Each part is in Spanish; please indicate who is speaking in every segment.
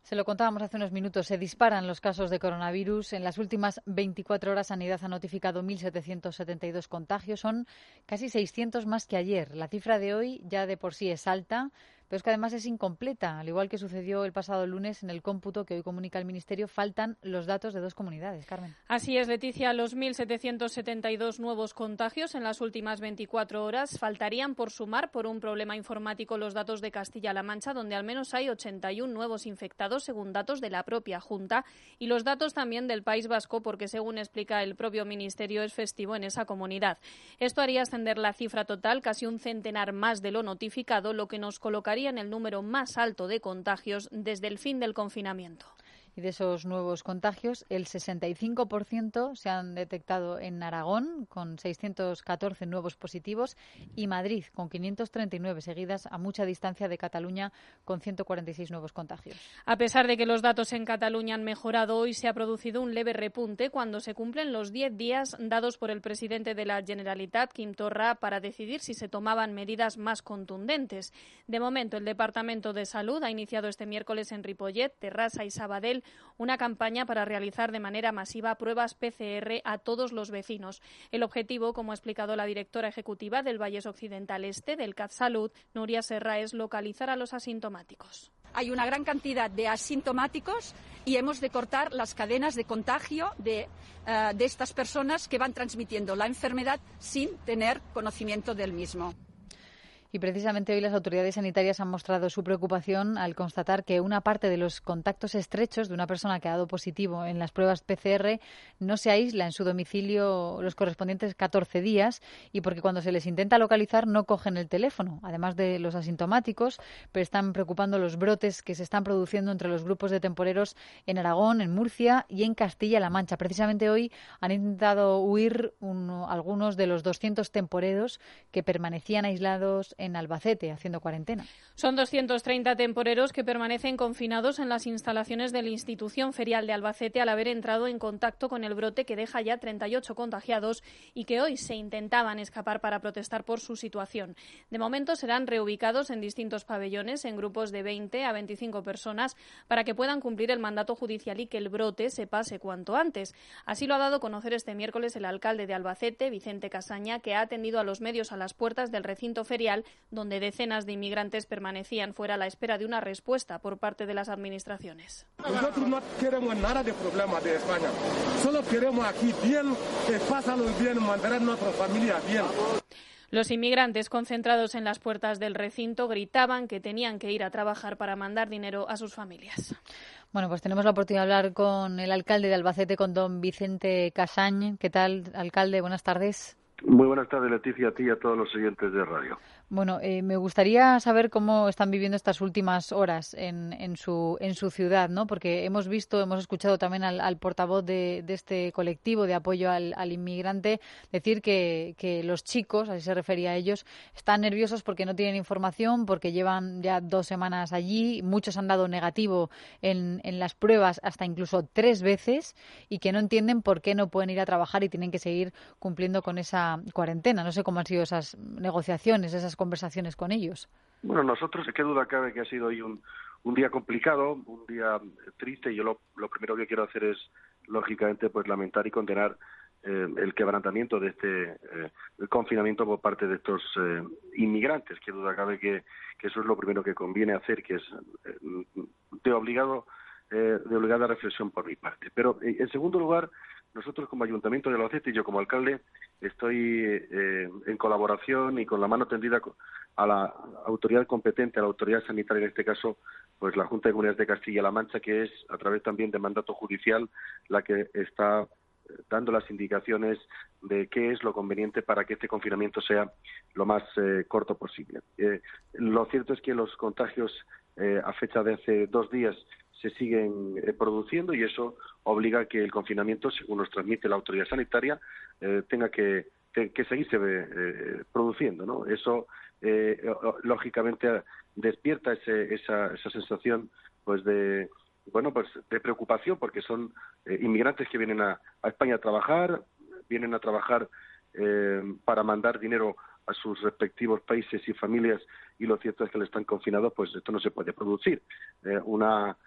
Speaker 1: Se lo contábamos hace unos minutos, se disparan los casos de coronavirus. En las últimas 24 horas, Sanidad ha notificado 1.772 contagios. Son casi 600 más que ayer. La cifra de hoy ya de por sí es alta, pero es que además es incompleta. Al igual que sucedió el pasado lunes en el cómputo que hoy comunica el Ministerio, faltan los datos de 2 comunidades. Carmen.
Speaker 2: Así es, Leticia. Los 1.772 nuevos contagios en las últimas 24 horas faltarían por sumar por un problema informático los datos de Castilla-La Mancha, donde al menos hay 81 nuevos infectados, según datos de la propia Junta, y los datos también del País Vasco, porque según explica el propio Ministerio es festivo en esa comunidad. Esto haría ascender la cifra total casi un centenar más de lo notificado, lo que nos colocaría en el número más alto de contagios desde el fin del confinamiento.
Speaker 1: Y de esos nuevos contagios, el 65% se han detectado en Aragón, con 614 nuevos positivos, y Madrid, con 539, seguidas a mucha distancia de Cataluña, con 146 nuevos contagios.
Speaker 2: A pesar de que los datos en Cataluña han mejorado, hoy se ha producido un leve repunte cuando se cumplen los 10 días dados por el presidente de la Generalitat, Quim Torra, para decidir si se tomaban medidas más contundentes. De momento, el Departamento de Salud ha iniciado este miércoles en Ripollet, Terrassa y Sabadell una campaña para realizar de manera masiva pruebas PCR a todos los vecinos. El objetivo, como ha explicado la directora ejecutiva del Vallès Occidental Este del CatSalut, Núria Serra, es localizar a los asintomáticos.
Speaker 3: Hay una gran cantidad de asintomáticos y hemos de cortar las cadenas de contagio de estas personas que van transmitiendo la enfermedad sin tener conocimiento del mismo.
Speaker 1: Y precisamente hoy las autoridades sanitarias han mostrado su preocupación al constatar que una parte de los contactos estrechos de una persona que ha dado positivo en las pruebas PCR no se aísla en su domicilio los correspondientes 14 días y porque cuando se les intenta localizar no cogen el teléfono. Además de los asintomáticos, pero están preocupando los brotes que se están produciendo entre los grupos de temporeros en Aragón, en Murcia y en Castilla-La Mancha. Precisamente hoy han intentado huir algunos de los 200 temporeros que permanecían aislados en Albacete, haciendo cuarentena.
Speaker 2: Son 230 temporeros que permanecen confinados en las instalaciones de la institución ferial de Albacete al haber entrado en contacto con el brote que deja ya 38 contagiados y que hoy se intentaban escapar para protestar por su situación. De momento serán reubicados en distintos pabellones en grupos de 20 a 25 personas para que puedan cumplir el mandato judicial y que el brote se pase cuanto antes. Así lo ha dado a conocer este miércoles el alcalde de Albacete, Vicente Casaña, que ha atendido a los medios a las puertas del recinto ferial donde decenas de inmigrantes permanecían fuera a la espera de una respuesta por parte de las administraciones.
Speaker 4: Nosotros no queremos nada de problema de España, solo queremos aquí bien, pásalo bien, mantener a nuestra familia bien.
Speaker 2: Los inmigrantes concentrados en las puertas del recinto gritaban que tenían que ir a trabajar para mandar dinero a sus familias.
Speaker 1: Bueno, pues tenemos la oportunidad de hablar con el alcalde de Albacete, con don Vicente Casañ. ¿Qué tal, alcalde? Buenas tardes.
Speaker 5: Muy buenas tardes, Leticia, a ti y a todos los oyentes de radio.
Speaker 1: Bueno, me gustaría saber cómo están viviendo estas últimas horas en su ciudad, ¿no? Porque hemos escuchado también al portavoz de este colectivo de apoyo al inmigrante decir que los chicos, así se refería a ellos, están nerviosos porque no tienen información, porque llevan ya 2 semanas allí, muchos han dado negativo en las pruebas hasta incluso 3 veces y que no entienden por qué no pueden ir a trabajar y tienen que seguir cumpliendo con esa cuarentena. No sé cómo han sido esas negociaciones, esas conversaciones con ellos.
Speaker 5: Bueno, nosotros, qué duda cabe que ha sido hoy un día complicado, un día triste, y yo lo primero que quiero hacer es, lógicamente, pues lamentar y condenar el quebrantamiento de este el confinamiento por parte de estos inmigrantes. Qué duda cabe que eso es lo primero que conviene hacer, que es de obligada reflexión por mi parte. Pero, en segundo lugar, nosotros como Ayuntamiento de Albacete y yo como alcalde estoy en colaboración y con la mano tendida a la autoridad competente, a la autoridad sanitaria, en este caso, pues la Junta de Comunidades de Castilla-La Mancha, que es, a través también de mandato judicial, la que está dando las indicaciones de qué es lo conveniente para que este confinamiento sea lo más corto posible. Lo cierto es que los contagios a fecha de hace 2 días se siguen produciendo y eso obliga a que el confinamiento, según nos transmite la autoridad sanitaria, tenga que seguirse produciendo, ¿no? Eso, lógicamente, despierta esa sensación, pues de preocupación, porque son inmigrantes que vienen a España a trabajar, para mandar dinero a sus respectivos países y familias, y lo cierto es que al estar confinados, pues esto no se puede producir. Una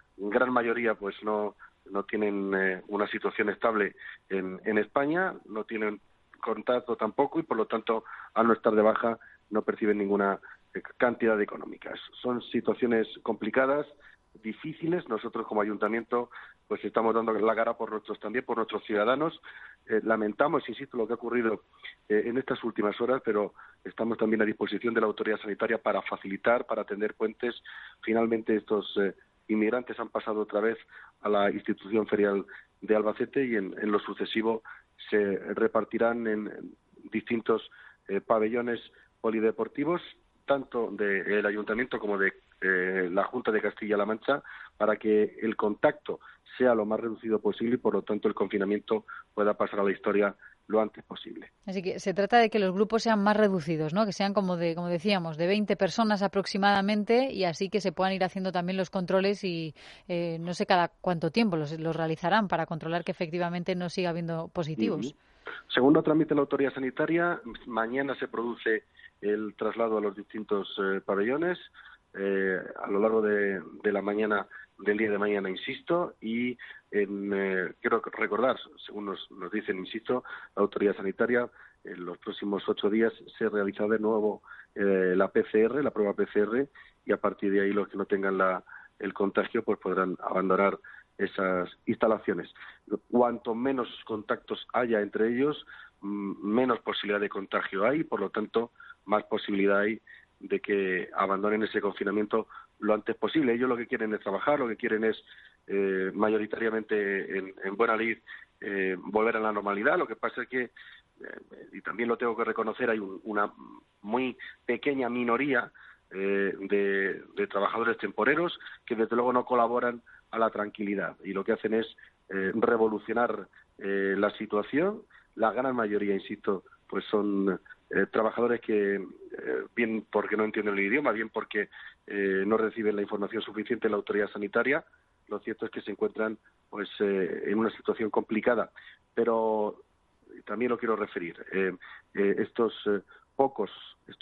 Speaker 5: gran mayoría pues no tienen una situación estable en España, no tienen contacto tampoco y por lo tanto al no estar de baja no perciben ninguna cantidad económica. Son situaciones complicadas, difíciles. Nosotros como ayuntamiento pues estamos dando la cara por nuestros ciudadanos. Lamentamos, insisto, lo que ha ocurrido en estas últimas horas, pero estamos también a disposición de la autoridad sanitaria para facilitar, para tender puentes. Finalmente estos inmigrantes han pasado otra vez a la institución ferial de Albacete y en lo sucesivo se repartirán en distintos pabellones polideportivos, tanto del ayuntamiento como de la Junta de Castilla-La Mancha, para que el contacto sea lo más reducido posible y por lo tanto el confinamiento pueda pasar a la historia lo antes posible.
Speaker 1: Así que se trata de que los grupos sean más reducidos, ¿no? Que sean como decíamos, de 20 personas aproximadamente, y así que se puedan ir haciendo también los controles y no sé cada cuánto tiempo los realizarán para controlar que efectivamente no siga habiendo positivos.
Speaker 5: Según lo tramite la autoridad sanitaria, mañana se produce el traslado a los distintos pabellones a lo largo de la mañana del día de mañana, insisto, y quiero recordar, según nos dicen, insisto, la autoridad sanitaria, en los próximos 8 días se realizará de nuevo la PCR, la prueba PCR, y a partir de ahí los que no tengan el contagio pues podrán abandonar esas instalaciones. Cuanto menos contactos haya entre ellos, menos posibilidad de contagio hay, por lo tanto, más posibilidad hay de que abandonen ese confinamiento lo antes posible. Ellos lo que quieren es trabajar, lo que quieren es mayoritariamente en buena lid volver a la normalidad. Lo que pasa es que, y también lo tengo que reconocer, hay una muy pequeña minoría de trabajadores temporeros que desde luego no colaboran a la tranquilidad y lo que hacen es revolucionar la situación. La gran mayoría, insisto, pues son trabajadores que bien porque no entienden el idioma, bien porque no reciben la información suficiente de la autoridad sanitaria. Lo cierto es que se encuentran pues en una situación complicada, pero también lo quiero referir, estos pocos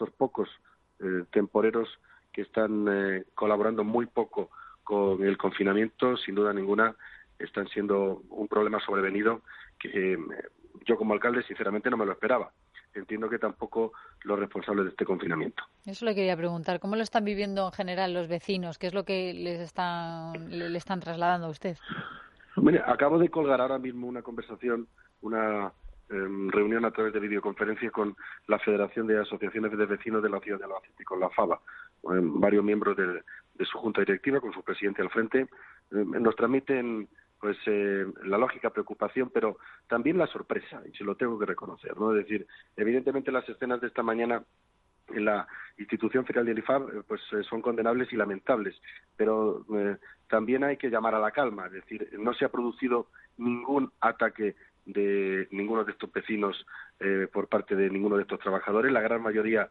Speaker 5: temporeros que están colaborando muy poco con el confinamiento, sin duda ninguna, están siendo un problema sobrevenido que yo como alcalde sinceramente no me lo esperaba. Entiendo que tampoco los responsables de este confinamiento.
Speaker 1: Eso le quería preguntar. ¿Cómo lo están viviendo en general los vecinos? ¿Qué es lo que le están trasladando a usted?
Speaker 5: Mire, acabo de colgar ahora mismo una conversación, una reunión a través de videoconferencia con la Federación de Asociaciones de Vecinos de la Ciudad de Albacete, con la FABA, varios miembros de su junta directiva, con su presidente al frente. Nos transmiten pues la lógica preocupación, pero también la sorpresa, y se lo tengo que reconocer, ¿no? Es decir, evidentemente las escenas de esta mañana en la institución ferial del IFAB pues son condenables y lamentables, pero también hay que llamar a la calma, es decir, no se ha producido ningún ataque de ninguno de estos vecinos por parte de ninguno de estos trabajadores. La gran mayoría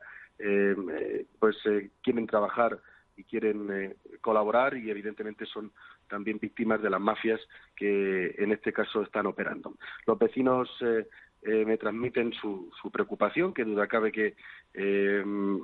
Speaker 5: quieren trabajar y quieren colaborar y evidentemente son también víctimas de las mafias que en este caso están operando. Los vecinos me transmiten su preocupación, que duda cabe que es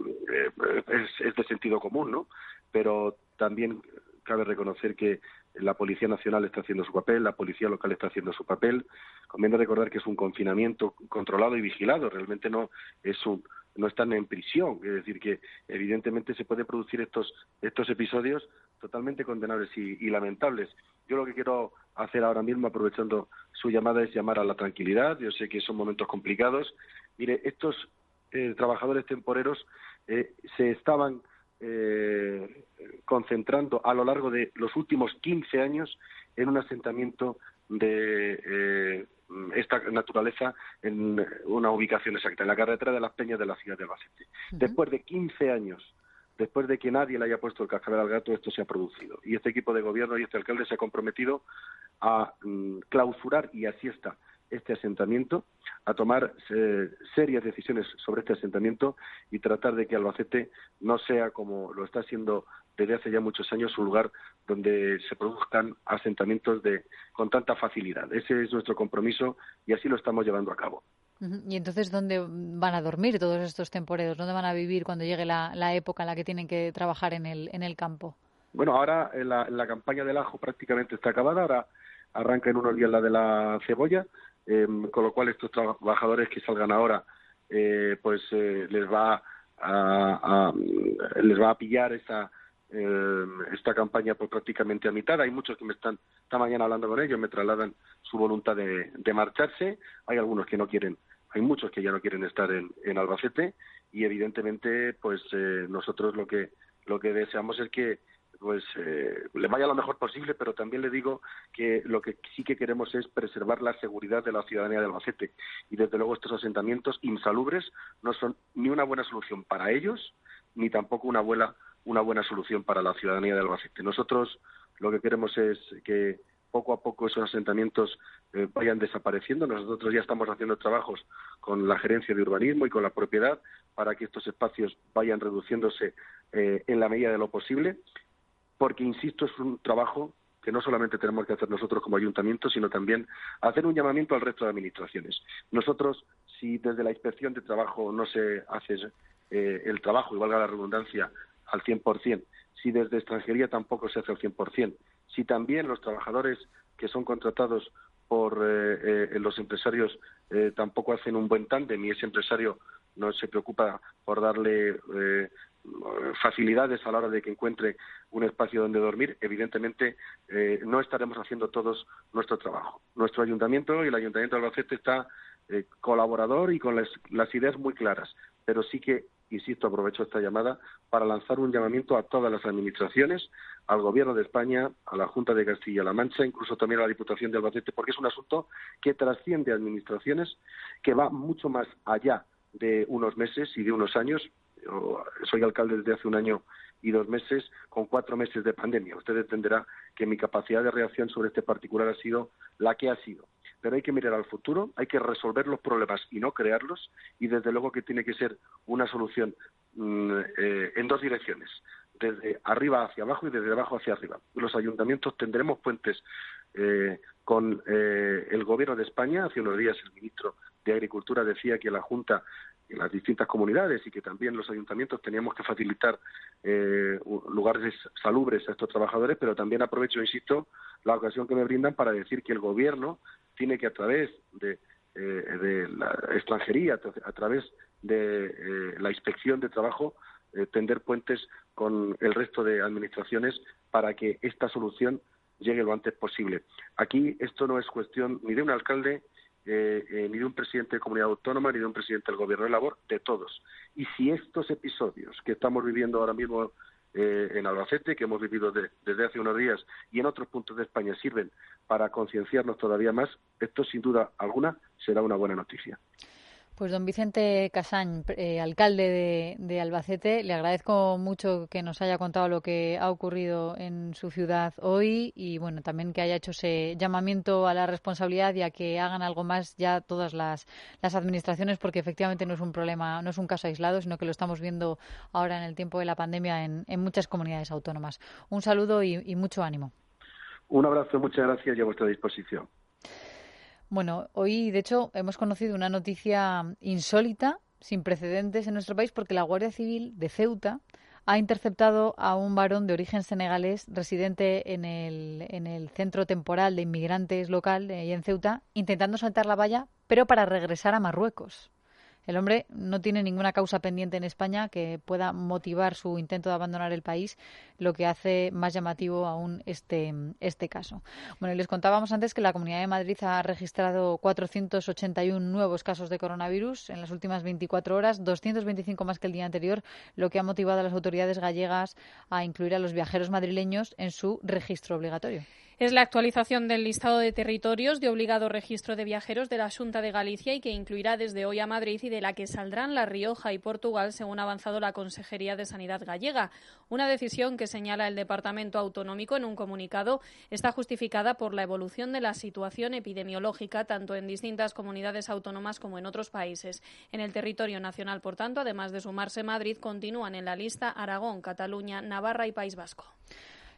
Speaker 5: de sentido común, ¿no? Pero también cabe reconocer que la Policía Nacional está haciendo su papel, la Policía Local está haciendo su papel. Conviene recordar que es un confinamiento controlado y vigilado, realmente no están en prisión, es decir, que evidentemente se pueden producir estos episodios totalmente condenables y lamentables. Yo lo que quiero hacer ahora mismo, aprovechando su llamada, es llamar a la tranquilidad. Yo sé que son momentos complicados. Mire, estos trabajadores temporeros se estaban concentrando a lo largo de los últimos 15 años en un asentamiento de esta naturaleza en una ubicación exacta, en la carretera de las Peñas de la ciudad de Albacete. Después de 15 años, después de que nadie le haya puesto el cascabel al gato, esto se ha producido. Y este equipo de gobierno y este alcalde se ha comprometido a clausurar, y así está, este asentamiento, a tomar serias decisiones sobre este asentamiento y tratar de que Albacete no sea, como lo está haciendo desde hace ya muchos años, un lugar donde se produzcan asentamientos con tanta facilidad. Ese es nuestro compromiso y así lo estamos llevando a cabo.
Speaker 1: ¿Y entonces dónde van a dormir todos estos temporeros? ¿Dónde van a vivir cuando llegue la época en la que tienen que trabajar en el campo?
Speaker 5: Bueno, ahora la campaña del ajo prácticamente está acabada, ahora arranca en unos días la de la cebolla, con lo cual estos trabajadores que salgan ahora les va a pillar esta campaña pues prácticamente a mitad. Hay muchos que esta mañana hablando con ellos, me trasladan su voluntad de marcharse. Hay algunos que no quieren, hay muchos que ya no quieren estar en Albacete, y evidentemente pues nosotros lo que deseamos es que le vaya lo mejor posible, pero también le digo que lo que sí que queremos es preservar la seguridad de la ciudadanía de Albacete, y desde luego estos asentamientos insalubres no son ni una buena solución para ellos, ni tampoco una buena solución para la ciudadanía de Albacete. Nosotros lo que queremos es que poco a poco esos asentamientos vayan desapareciendo. Nosotros ya estamos haciendo trabajos con la gerencia de urbanismo y con la propiedad para que estos espacios vayan reduciéndose en la medida de lo posible, porque, insisto, es un trabajo que no solamente tenemos que hacer nosotros como ayuntamiento, sino también hacer un llamamiento al resto de administraciones. Nosotros, si desde la inspección de trabajo no se hace el trabajo, y valga la redundancia, al 100%, si desde extranjería tampoco se hace al 100%, si también los trabajadores que son contratados por los empresarios tampoco hacen un buen tándem, y ese empresario no se preocupa por darle facilidades a la hora de que encuentre un espacio donde dormir, evidentemente no estaremos haciendo todos nuestro trabajo. Nuestro ayuntamiento y el Ayuntamiento de Albacete está colaborador y con las ideas muy claras, pero sí que, insisto, aprovecho esta llamada para lanzar un llamamiento a todas las administraciones, al Gobierno de España, a la Junta de Castilla-La Mancha, incluso también a la Diputación de Albacete, porque es un asunto que trasciende administraciones, que va mucho más allá de unos meses y de unos años. Yo soy alcalde desde hace 1 año y 2 meses, con 4 meses de pandemia. Usted entenderá que mi capacidad de reacción sobre este particular ha sido la que ha sido. Pero hay que mirar al futuro, hay que resolver los problemas y no crearlos, y desde luego que tiene que ser una solución en 2 direcciones, desde arriba hacia abajo y desde abajo hacia arriba. Los ayuntamientos tendremos puentes con el Gobierno de España. Hace unos días el ministro de Agricultura decía que la Junta, en las distintas comunidades, y que también los ayuntamientos teníamos que facilitar lugares salubres a estos trabajadores, pero también aprovecho, insisto, la ocasión que me brindan para decir que el Gobierno tiene que, a través de la extranjería, a través de la inspección de trabajo, tender puentes con el resto de administraciones para que esta solución llegue lo antes posible. Aquí esto no es cuestión ni de un alcalde, ni de un presidente de comunidad autónoma, ni de un presidente del Gobierno, de labor de todos. Y si estos episodios que estamos viviendo ahora mismo en Albacete, que hemos vivido desde hace unos días, y en otros puntos de España, sirven para concienciarnos todavía más, esto sin duda alguna será una buena noticia.
Speaker 1: Pues don Vicente Casañ, alcalde de Albacete, le agradezco mucho que nos haya contado lo que ha ocurrido en su ciudad hoy, y bueno, también que haya hecho ese llamamiento a la responsabilidad y a que hagan algo más ya todas las administraciones, porque efectivamente no es un problema, no es un caso aislado, sino que lo estamos viendo ahora en el tiempo de la pandemia en muchas comunidades autónomas. Un saludo y mucho ánimo.
Speaker 5: Un abrazo, muchas gracias y a vuestra disposición.
Speaker 1: Bueno, hoy, de hecho, hemos conocido una noticia insólita, sin precedentes en nuestro país, porque la Guardia Civil de Ceuta ha interceptado a un varón de origen senegalés residente en el centro temporal de inmigrantes local y en Ceuta, intentando saltar la valla, pero para regresar a Marruecos. El hombre no tiene ninguna causa pendiente en España que pueda motivar su intento de abandonar el país, lo que hace más llamativo aún este caso. Bueno, y les contábamos antes que la Comunidad de Madrid ha registrado 481 nuevos casos de coronavirus en las últimas 24 horas, 225 más que el día anterior, lo que ha motivado a las autoridades gallegas a incluir a los viajeros madrileños en su registro obligatorio.
Speaker 2: Es la actualización del listado de territorios de obligado registro de viajeros de la Xunta de Galicia y que incluirá desde hoy a Madrid y de la que saldrán La Rioja y Portugal, según ha avanzado la Consejería de Sanidad gallega. Una decisión que señala el Departamento Autonómico en un comunicado está justificada por la evolución de la situación epidemiológica tanto en distintas comunidades autónomas como en otros países. En el territorio nacional, por tanto, además de sumarse Madrid, continúan en la lista Aragón, Cataluña, Navarra y País Vasco.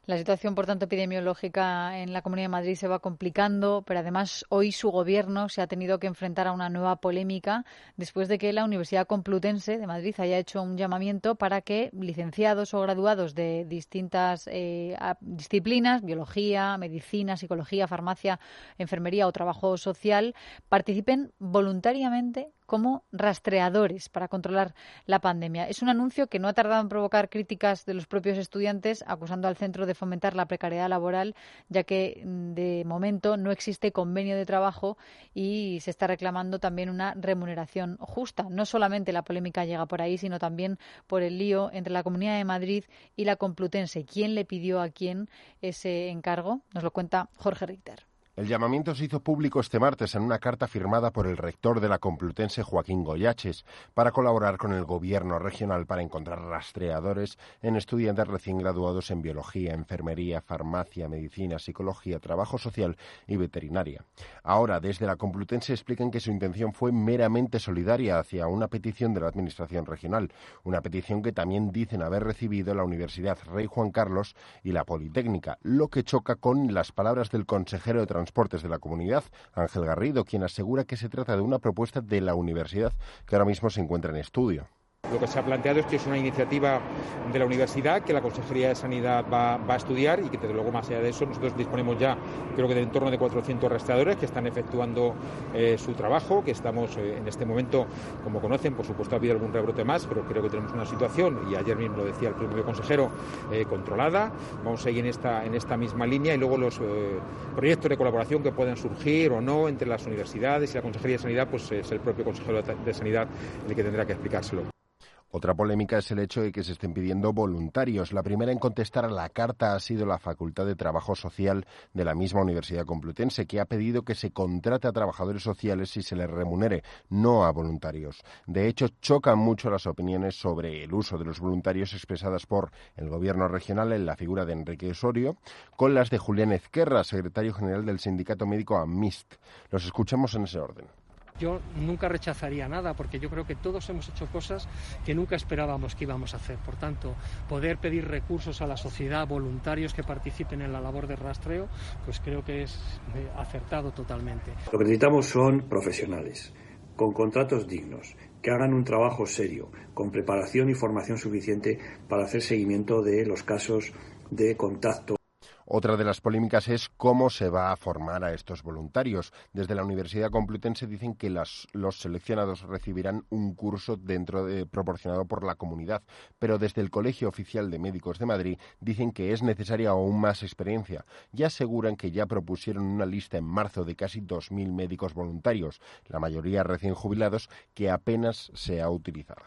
Speaker 1: La situación, por tanto, epidemiológica en la Comunidad de Madrid se va complicando, pero además hoy su gobierno se ha tenido que enfrentar a una nueva polémica después de que la Universidad Complutense de Madrid haya hecho un llamamiento para que licenciados o graduados de distintas disciplinas, biología, medicina, psicología, farmacia, enfermería o trabajo social, participen voluntariamente como rastreadores para controlar la pandemia. Es un anuncio que no ha tardado en provocar críticas de los propios estudiantes, acusando al centro de fomentar la precariedad laboral, ya que de momento no existe convenio de trabajo y se está reclamando también una remuneración justa. No solamente la polémica llega por ahí, sino también por el lío entre la Comunidad de Madrid y la Complutense. ¿Quién le pidió a quién ese encargo? Nos lo cuenta Jorge Richter.
Speaker 6: El llamamiento se hizo público este martes en una carta firmada por el rector de la Complutense, Joaquín Goyaches, para colaborar con el gobierno regional para encontrar rastreadores en estudiantes recién graduados en biología, enfermería, farmacia, medicina, psicología, trabajo social y veterinaria. Ahora, desde la Complutense explican que su intención fue meramente solidaria hacia una petición de la Administración regional, una petición que también dicen haber recibido la Universidad Rey Juan Carlos y la Politécnica, lo que choca con las palabras del consejero de Transportes de la comunidad, Ángel Garrido, quien asegura que se trata de una propuesta de la universidad que ahora mismo se encuentra en estudio.
Speaker 7: Lo que se ha planteado es que es una iniciativa de la universidad que la Consejería de Sanidad va a estudiar y que, desde luego, más allá de eso, nosotros disponemos ya, creo que de en torno de 400 rastreadores que están efectuando su trabajo, que estamos en este momento, como conocen, por supuesto ha habido algún rebrote más, pero creo que tenemos una situación, y ayer mismo lo decía el propio consejero, controlada. Vamos a seguir en esta misma línea y luego los proyectos de colaboración que pueden surgir o no entre las universidades y la Consejería de Sanidad, pues es el propio consejero de Sanidad el que tendrá que explicárselo.
Speaker 6: Otra polémica es el hecho de que se estén pidiendo voluntarios. La primera en contestar a la carta ha sido la Facultad de Trabajo Social de la misma Universidad Complutense, que ha pedido que se contrate a trabajadores sociales y se les remunere, no a voluntarios. De hecho, chocan mucho las opiniones sobre el uso de los voluntarios expresadas por el Gobierno regional en la figura de Enrique Osorio, con las de Julián Ezquerra, secretario general del sindicato médico AMIST. Los escuchamos en ese orden.
Speaker 8: Yo nunca rechazaría nada porque yo creo que todos hemos hecho cosas que nunca esperábamos que íbamos a hacer. Por tanto, poder pedir recursos a la sociedad, voluntarios que participen en la labor de rastreo, pues creo que es acertado totalmente.
Speaker 9: Lo que necesitamos son profesionales, con contratos dignos, que hagan un trabajo serio, con preparación y formación suficiente para hacer seguimiento de los casos de contacto.
Speaker 6: Otra de las polémicas es cómo se va a formar a estos voluntarios. Desde la Universidad Complutense dicen que los seleccionados recibirán un curso proporcionado por la comunidad, pero desde el Colegio Oficial de Médicos de Madrid dicen que es necesaria aún más experiencia y aseguran que ya propusieron una lista en marzo de casi 2.000 médicos voluntarios, la mayoría recién jubilados, que apenas se ha utilizado.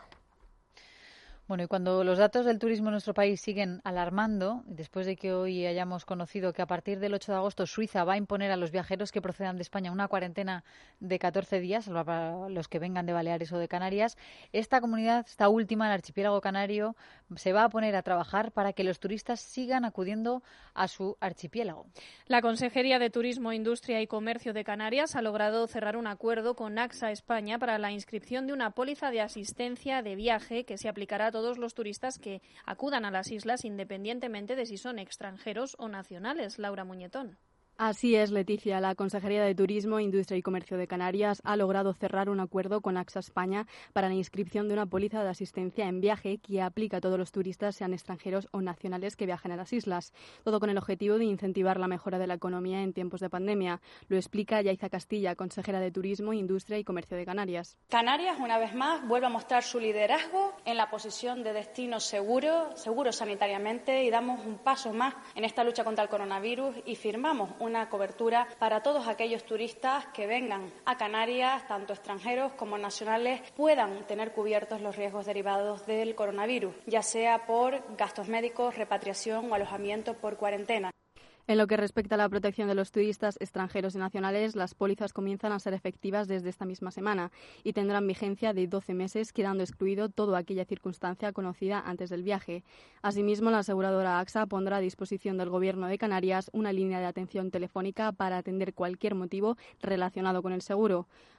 Speaker 1: Bueno, y cuando los datos del turismo en nuestro país siguen alarmando, después de que hoy hayamos conocido que a partir del 8 de agosto Suiza va a imponer a los viajeros que procedan de España una cuarentena de 14 días, para los que vengan de Baleares o de Canarias, esta comunidad, esta última, el archipiélago canario, se va a poner a trabajar para que los turistas sigan acudiendo a su archipiélago.
Speaker 2: La Consejería de Turismo, Industria y Comercio de Canarias ha logrado cerrar un acuerdo con AXA España para la inscripción de una póliza de asistencia de viaje que se aplicará a todos los turistas que acudan a las islas, independientemente de si son extranjeros o nacionales. Laura Muñetón.
Speaker 10: Así es, Leticia. La Consejería de Turismo, Industria y Comercio de Canarias ha logrado cerrar un acuerdo con AXA España para la inscripción de una póliza de asistencia en viaje que aplica a todos los turistas, sean extranjeros o nacionales, que viajen a las islas. Todo con el objetivo de incentivar la mejora de la economía en tiempos de pandemia. Lo explica Yaiza Castilla, consejera de Turismo, Industria y Comercio de Canarias.
Speaker 11: Canarias, una vez más, vuelve a mostrar su liderazgo en la posición de destino seguro sanitariamente, y damos un paso más en esta lucha contra el coronavirus y firmamos una cobertura para todos aquellos turistas que vengan a Canarias, tanto extranjeros como nacionales, puedan tener cubiertos los riesgos derivados del coronavirus, ya sea por gastos médicos, repatriación o alojamiento por cuarentena.
Speaker 10: En lo que respecta a la protección de los turistas extranjeros y nacionales, las pólizas comienzan a ser efectivas desde esta misma semana y tendrán vigencia de 12 meses, quedando excluido toda aquella circunstancia conocida antes del viaje. Asimismo, la aseguradora AXA pondrá a disposición del Gobierno de Canarias una línea de atención telefónica para atender cualquier motivo relacionado con el seguro.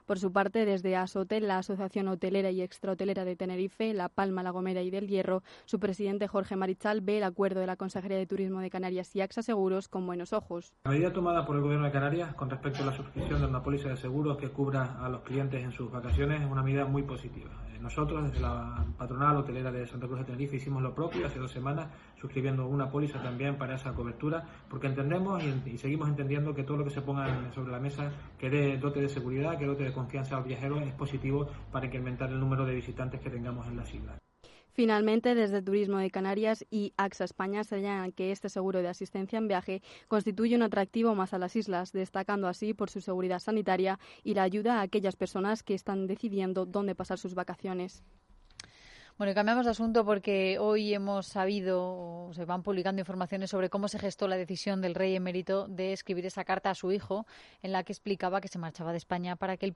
Speaker 10: Por su parte, desde Ashotel, la Asociación Hotelera y Extrahotelera de Tenerife, La Palma, La Gomera y del Hierro, su presidente Jorge Marichal ve el acuerdo de la Consejería de Turismo de Canarias y AXA Seguros con buenos ojos.
Speaker 12: La medida tomada por el Gobierno de Canarias con respecto a la suscripción de una póliza de seguros que cubra a los clientes en sus vacaciones es una medida muy positiva. Nosotros, desde la patronal hotelera de Santa Cruz de Tenerife, hicimos lo propio hace 2 semanas, suscribiendo una póliza también para esa cobertura, porque entendemos y seguimos entendiendo que todo lo que se ponga sobre la mesa, que dé dote de seguridad, que dote de confianza a los viajeros, es positivo para incrementar el número de visitantes que tengamos en las islas.
Speaker 10: Finalmente, desde Turismo de Canarias y AXA España señalan que este seguro de asistencia en viaje constituye un atractivo más a las islas, destacando así por su seguridad sanitaria y la ayuda a aquellas personas que están decidiendo dónde pasar sus vacaciones.
Speaker 1: Bueno, y cambiamos de asunto porque hoy hemos sabido, o se van publicando informaciones sobre cómo se gestó la decisión del rey emérito de escribir esa carta a su hijo en la que explicaba que se marchaba de España para que él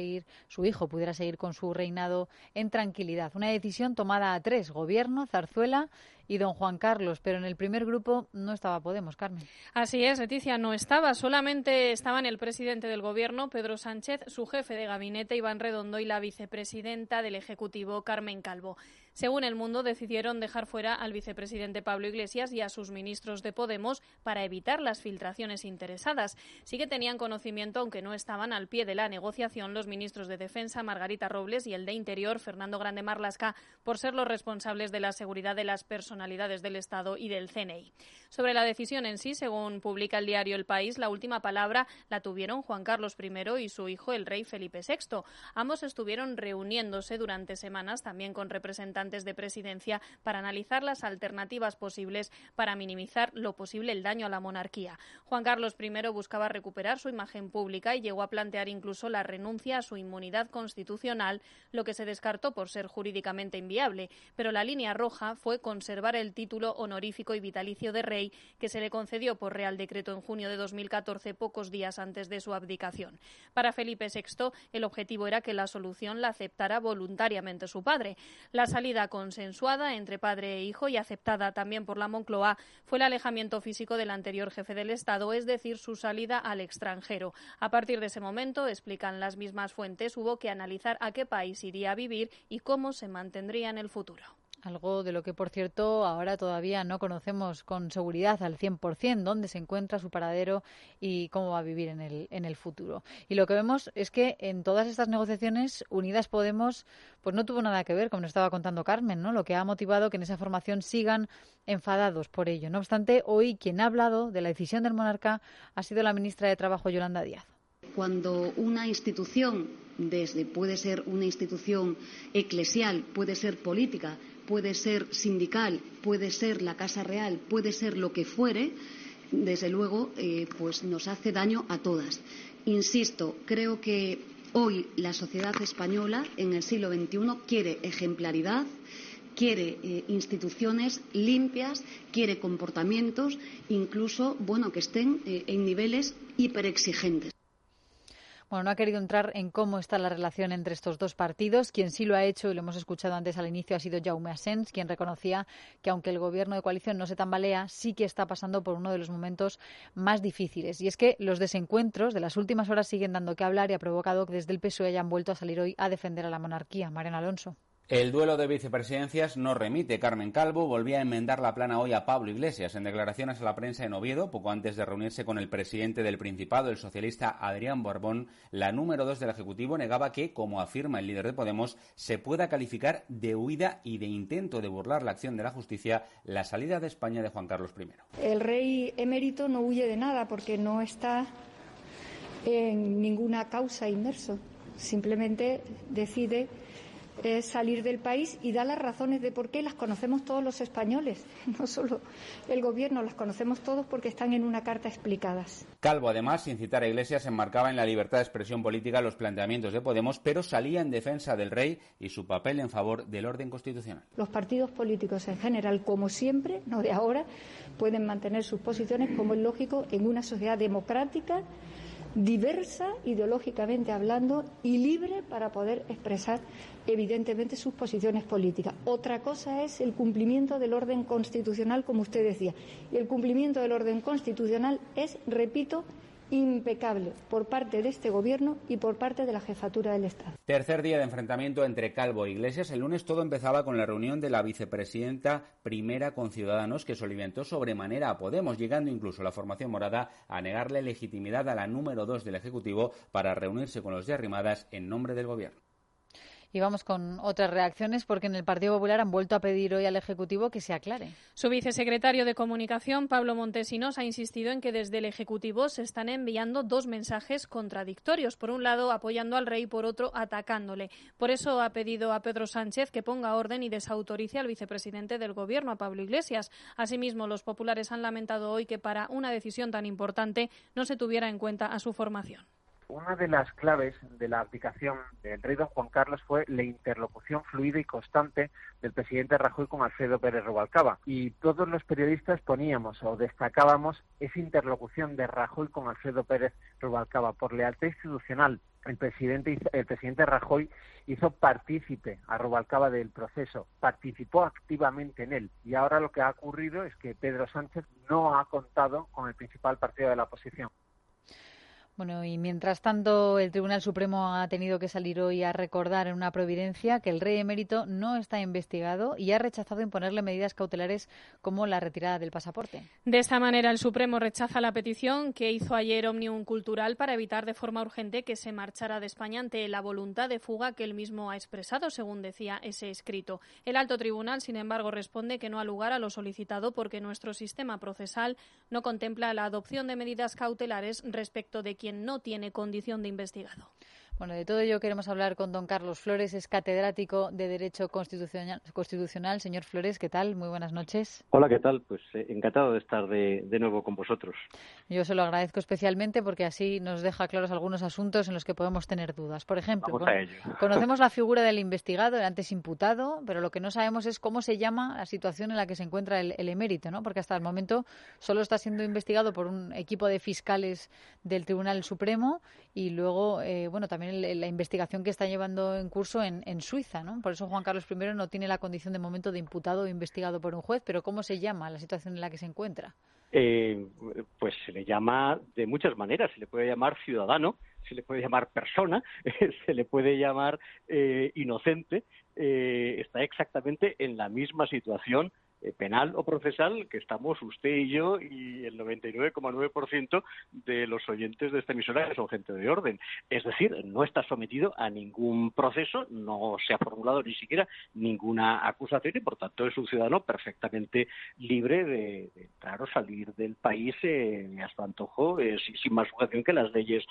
Speaker 1: su hijo pudiera seguir con su reinado en tranquilidad. Una decisión tomada a 3, Gobierno, Zarzuela y don Juan Carlos, pero en el primer grupo no estaba Podemos, Carmen.
Speaker 2: Así es, Leticia, no estaba, solamente estaban el presidente del Gobierno, Pedro Sánchez, su jefe de gabinete, Iván Redondo, y la vicepresidenta del Ejecutivo, Carmen Calvo. Según El Mundo, decidieron dejar fuera al vicepresidente Pablo Iglesias y a sus ministros de Podemos para evitar las filtraciones interesadas. Sí que tenían conocimiento, aunque no estaban al pie de la negociación, los ministros de Defensa, Margarita Robles, y el de Interior, Fernando Grande Marlaska, por ser los responsables de la seguridad de las personalidades del Estado y del CNI. Sobre la decisión en sí, según publica el diario El País, la última palabra la tuvieron Juan Carlos I y su hijo, el rey Felipe VI. Ambos estuvieron reuniéndose durante semanas, también con representantes de Presidencia, para analizar las alternativas posibles para minimizar lo posible el daño a la monarquía. Juan Carlos I buscaba recuperar su imagen pública y llegó a plantear incluso la renuncia a su inmunidad constitucional, lo que se descartó por ser jurídicamente inviable. Pero la línea roja fue conservar el título honorífico y vitalicio de rey que se le concedió por Real Decreto en junio de 2014, pocos días antes de su abdicación. Para Felipe VI, el objetivo era que la solución la aceptara voluntariamente su padre. La salida consensuada entre padre e hijo y aceptada también por la Moncloa fue el alejamiento físico del anterior jefe del Estado, es decir, su salida al extranjero. A partir de ese momento, explican las mismas fuentes, hubo que analizar a qué país iría a vivir y cómo se mantendría en el futuro.
Speaker 1: Algo de lo que, por cierto, ahora todavía no conocemos con seguridad al 100% dónde se encuentra su paradero y cómo va a vivir en el futuro. Y lo que vemos es que en todas estas negociaciones, Unidas Podemos pues no tuvo nada que ver, como nos estaba contando Carmen, ¿no? Lo que ha motivado que en esa formación sigan enfadados por ello. No obstante, hoy quien ha hablado de la decisión del monarca ha sido la ministra de Trabajo, Yolanda Díaz.
Speaker 13: Cuando una institución, puede ser una institución eclesial, puede ser política, puede ser sindical, puede ser la Casa Real, puede ser lo que fuere, desde luego, pues nos hace daño a todas. Insisto, creo que hoy la sociedad española, en el siglo XXI, quiere ejemplaridad, quiere instituciones limpias, quiere comportamientos, incluso, que estén en niveles hiperexigentes.
Speaker 1: Bueno, no ha querido entrar en cómo está la relación entre estos dos partidos. Quien sí lo ha hecho, y lo hemos escuchado antes al inicio, ha sido Jaume Asens, quien reconocía que aunque el gobierno de coalición no se tambalea, sí que está pasando por uno de los momentos más difíciles. Y es que los desencuentros de las últimas horas siguen dando que hablar y ha provocado que desde el PSOE hayan vuelto a salir hoy a defender a la monarquía. Mariana Alonso.
Speaker 14: El duelo de vicepresidencias no remite. Carmen Calvo volvía a enmendar la plana hoy a Pablo Iglesias. En declaraciones a la prensa en Oviedo, poco antes de reunirse con el presidente del Principado, el socialista Adrián Borbón, la número 2 del Ejecutivo negaba que, como afirma el líder de Podemos, se pueda calificar de huida y de intento de burlar la acción de la justicia la salida de España de Juan Carlos I.
Speaker 15: El rey emérito no huye de nada porque no está en ninguna causa inmerso. Simplemente decide salir del país y da las razones de por qué las conocemos todos los españoles, no solo el gobierno, las conocemos todos porque están en una carta explicadas.
Speaker 14: Calvo, además, sin citar a Iglesias, enmarcaba en la libertad de expresión política los planteamientos de Podemos, pero salía en defensa del rey y su papel en favor del orden constitucional.
Speaker 15: Los partidos políticos en general, como siempre, no de ahora, pueden mantener sus posiciones, como es lógico, en una sociedad democrática, diversa ideológicamente hablando y libre para poder expresar evidentemente sus posiciones políticas. Otra cosa es el cumplimiento del orden constitucional, como usted decía. Y el cumplimiento del orden constitucional es, repito, impecable por parte de este Gobierno y por parte de la Jefatura del Estado.
Speaker 14: Tercer día de enfrentamiento entre Calvo e Iglesias. El lunes todo empezaba con la reunión de la vicepresidenta primera con Ciudadanos, que soliviantó sobremanera a Podemos, llegando incluso la formación morada a negarle legitimidad a la número 2 del Ejecutivo para reunirse con los de Arrimadas en nombre del Gobierno.
Speaker 1: Y vamos con otras reacciones, porque en el Partido Popular han vuelto a pedir hoy al Ejecutivo que se aclare.
Speaker 2: Su vicesecretario de Comunicación, Pablo Montesinos, ha insistido en que desde el Ejecutivo se están enviando dos mensajes contradictorios. Por un lado, apoyando al rey, por otro, atacándole. Por eso ha pedido a Pedro Sánchez que ponga orden y desautorice al vicepresidente del Gobierno, a Pablo Iglesias. Asimismo, los populares han lamentado hoy que para una decisión tan importante no se tuviera en cuenta a su formación.
Speaker 16: Una de las claves de la abdicación del rey don Juan Carlos fue la interlocución fluida y constante del presidente Rajoy con Alfredo Pérez Rubalcaba. Y todos los periodistas poníamos o destacábamos esa interlocución de Rajoy con Alfredo Pérez Rubalcaba. Por lealtad institucional, el presidente Rajoy hizo partícipe a Rubalcaba del proceso, participó activamente en él. Y ahora lo que ha ocurrido es que Pedro Sánchez no ha contado con el principal partido de la oposición.
Speaker 1: Bueno, y mientras tanto, el Tribunal Supremo ha tenido que salir hoy a recordar en una providencia que el rey emérito no está investigado y ha rechazado imponerle medidas cautelares como la retirada del pasaporte.
Speaker 2: De esta manera, el Supremo rechaza la petición que hizo ayer Òmnium Cultural para evitar de forma urgente que se marchara de España ante la voluntad de fuga que él mismo ha expresado, según decía ese escrito. El alto tribunal, sin embargo, responde que no ha lugar a lo solicitado porque nuestro sistema procesal no contempla la adopción de medidas cautelares respecto de quien no tiene condición de investigado.
Speaker 1: Bueno, de todo ello queremos hablar con don Carlos Flores, es catedrático de Derecho Constitucional. Señor Flores, ¿qué tal? Muy buenas noches.
Speaker 17: Hola, ¿qué tal? Pues encantado de estar de nuevo con vosotros.
Speaker 1: Yo se lo agradezco especialmente porque así nos deja claros algunos asuntos en los que podemos tener dudas. Por ejemplo, conocemos la figura del investigado, el antes imputado, pero lo que no sabemos es cómo se llama la situación en la que se encuentra el emérito, ¿no? Porque hasta el momento solo está siendo investigado por un equipo de fiscales del Tribunal Supremo y luego, también la investigación que está llevando en curso en Suiza, ¿no? Por eso Juan Carlos I no tiene la condición de momento de imputado o investigado por un juez, pero ¿cómo se llama la situación en la que se encuentra?
Speaker 17: Pues se le llama de muchas maneras, se le puede llamar ciudadano, se le puede llamar persona, se le puede llamar inocente, está exactamente en la misma situación penal o procesal que estamos usted y yo y el 99,9% de los oyentes de esta emisora, que son gente de orden. Es decir, no está sometido a ningún proceso, no se ha formulado ni siquiera ninguna acusación y, por tanto, es un ciudadano perfectamente libre de entrar o salir del país a su antojo, sin más sujeción que las leyes,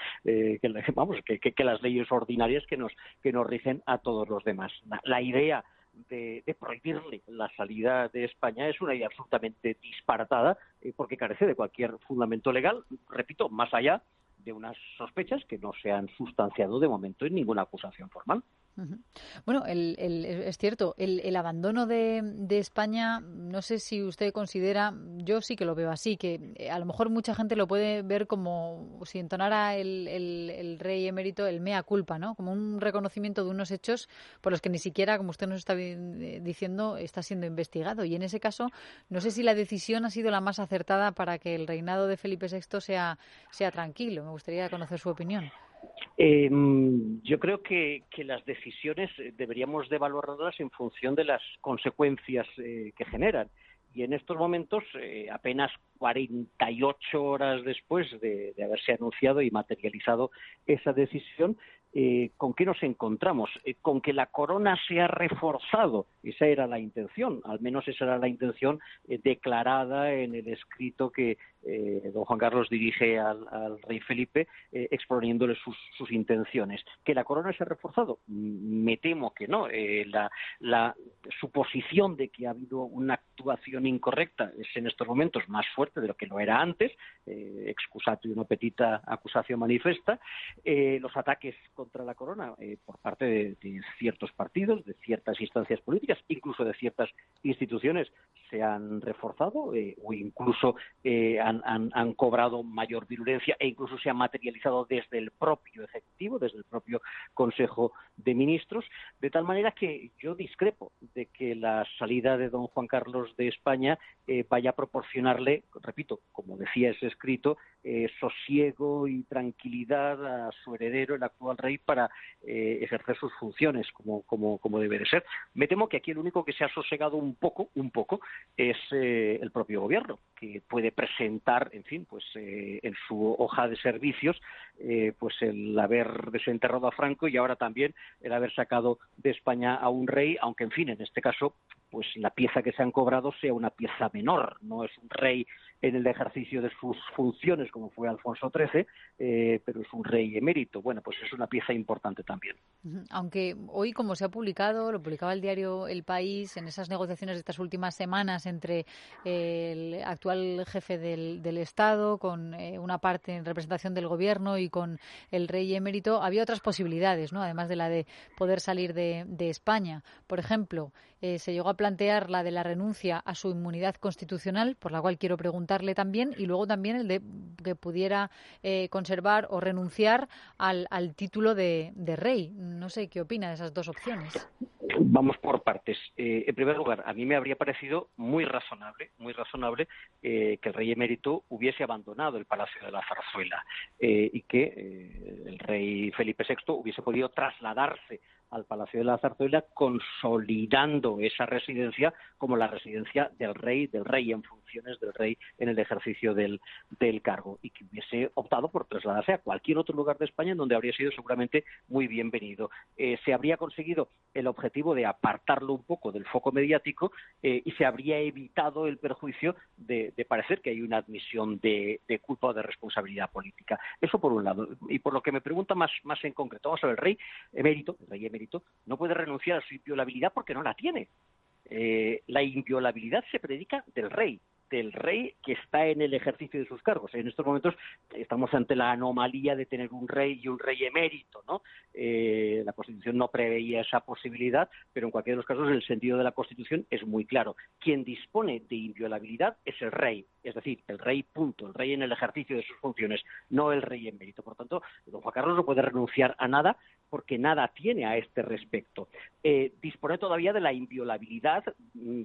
Speaker 17: que las leyes ordinarias que nos rigen a todos los demás. La idea de prohibirle la salida de España es una idea absolutamente disparatada porque carece de cualquier fundamento legal, repito, más allá de unas sospechas que no se han sustanciado de momento en ninguna acusación formal.
Speaker 1: Bueno, es cierto, el abandono de España, no sé si usted considera, yo sí que lo veo así, que a lo mejor mucha gente lo puede ver como si entonara el rey emérito el mea culpa, ¿no? Como un reconocimiento de unos hechos por los que ni siquiera, como usted nos está diciendo, está siendo investigado. Y en ese caso, no sé si la decisión ha sido la más acertada para que el reinado de Felipe VI sea tranquilo. Me gustaría conocer su opinión.
Speaker 17: Yo creo que las decisiones deberíamos de valorarlas en función de las consecuencias que generan. Y en estos momentos, apenas 48 horas después de haberse anunciado y materializado esa decisión, ¿con qué nos encontramos? Con que la corona se ha reforzado. Esa era la intención, al menos esa era la intención declarada en el escrito que don Juan Carlos dirige al rey Felipe, exponiéndole sus intenciones. ¿Que la corona se ha reforzado? Me temo que no. La suposición de que ha habido una actuación incorrecta es en estos momentos más fuerte de lo que lo era antes, excusatio no petita accusatio manifesta. Los ataques contra la corona por parte de ciertos partidos, de ciertas instancias políticas, incluso de ciertas instituciones se han reforzado o incluso han cobrado mayor virulencia e incluso se ha materializado desde el propio Ejecutivo, desde el propio Consejo de Ministros, de tal manera que yo discrepo de que la salida de don Juan Carlos de España vaya a proporcionarle, repito, como decía ese escrito, sosiego y tranquilidad a su heredero, el actual rey, para ejercer sus funciones como debe de ser. Me temo que aquí el único que se ha sosegado un poco, es el propio gobierno, que puede presentar, en fin, pues en su hoja de servicios, pues el haber desenterrado a Franco y ahora también el haber sacado de España a un rey, aunque, en fin, en este caso, pues la pieza que se han cobrado sea una pieza menor, no es un rey en el ejercicio de sus funciones como fue Alfonso XIII, pero es un rey emérito. Bueno, pues es una pieza importante también.
Speaker 1: Aunque hoy, como se ha publicado, lo publicaba el diario El País, en esas negociaciones de estas últimas semanas entre el actual jefe del Estado, con una parte en representación del Gobierno y con el rey emérito, había otras posibilidades, ¿no? Además de la de poder salir de España. Por ejemplo, se llegó a plantear la de la renuncia a su inmunidad constitucional, por la cual quiero preguntarle también, y luego también el de que pudiera conservar o renunciar al título de rey. No sé qué opina de esas dos opciones.
Speaker 17: Vamos por partes. En primer lugar, a mí me habría parecido muy razonable que el rey emérito hubiese abandonado el Palacio de la Zarzuela y que el rey Felipe VI hubiese podido trasladarse al Palacio de la Zarzuela, consolidando esa residencia como la residencia del rey en funciones del rey en el ejercicio del cargo, y que hubiese optado por trasladarse a cualquier otro lugar de España en donde habría sido seguramente muy bienvenido. Se habría conseguido el objetivo de apartarlo un poco del foco mediático y se habría evitado el perjuicio de parecer que hay una admisión de culpa o de responsabilidad política. Eso por un lado. Y por lo que me pregunta más en concreto, vamos a ver, el rey emérito no puede renunciar a su inviolabilidad porque no la tiene. La inviolabilidad se predica del rey que está en el ejercicio de sus cargos. En estos momentos estamos ante la anomalía de tener un rey y un rey emérito, ¿no? La Constitución no preveía esa posibilidad, pero en cualquiera de los casos el sentido de la Constitución es muy claro. Quien dispone de inviolabilidad es el rey, es decir, el rey punto, el rey en el ejercicio de sus funciones, no el rey emérito. Por tanto, don Juan Carlos no puede renunciar a nada porque nada tiene a este respecto. Dispone todavía de la inviolabilidad de